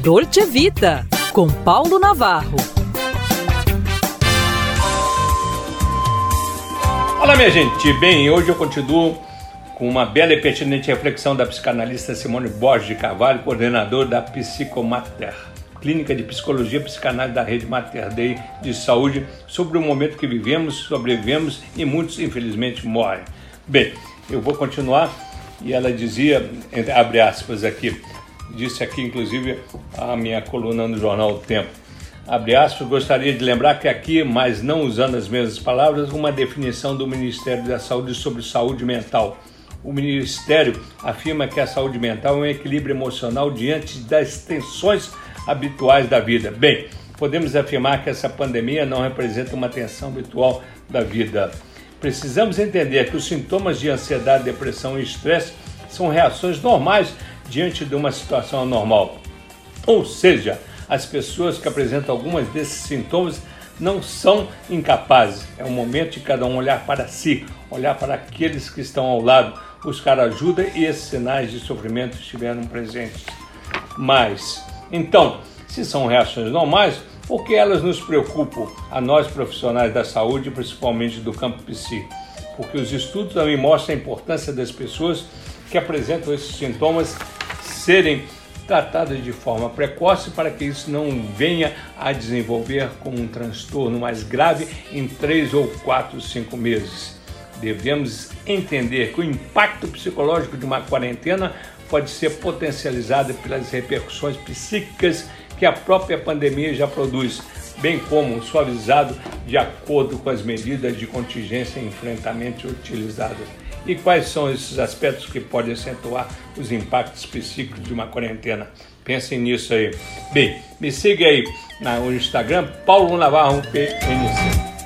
Dolce Vita, com Paulo Navarro. Olá, minha gente. Bem, hoje eu continuo com uma bela e pertinente reflexão da psicanalista Simone Borges de Carvalho, coordenadora da Psicomater, Clínica de Psicologia e Psicanálise da Rede Mater Dei de Saúde, sobre o momento que vivemos, sobrevivemos e muitos, infelizmente, morrem. Bem, eu vou continuar e ela dizia, abre aspas aqui, disse aqui inclusive a minha coluna no jornal O Tempo, abre aspas, gostaria de lembrar que aqui, mas não usando as mesmas palavras, uma definição do Ministério da Saúde sobre saúde mental. O Ministério afirma que a saúde mental é um equilíbrio emocional diante das tensões habituais da vida. Bem, podemos afirmar que essa pandemia não representa uma tensão habitual da vida. Precisamos entender que os sintomas de ansiedade, depressão e estresse são reações normais diante de uma situação anormal. Ou seja, as pessoas que apresentam algumas desses sintomas não são incapazes. É o momento de cada um olhar para si, olhar para aqueles que estão ao lado, buscar ajuda e esses sinais de sofrimento estiveram presentes. Mas, então, se são reações normais, por que elas nos preocupam, a nós profissionais da saúde, principalmente do campo psíquico? Porque os estudos também mostram a importância das pessoas que apresentam esses sintomas serem tratadas de forma precoce para que isso não venha a desenvolver como um transtorno mais grave em 3 ou 4, 5 meses. Devemos entender que o impacto psicológico de uma quarentena pode ser potencializado pelas repercussões psíquicas que a própria pandemia já produz, bem como suavizado de acordo com as medidas de contingência e enfrentamento utilizadas. E quais são esses aspectos que podem acentuar os impactos psíquicos de uma quarentena? Pensem nisso aí. Bem, me siga aí no Instagram, Paulo Navarro PNC.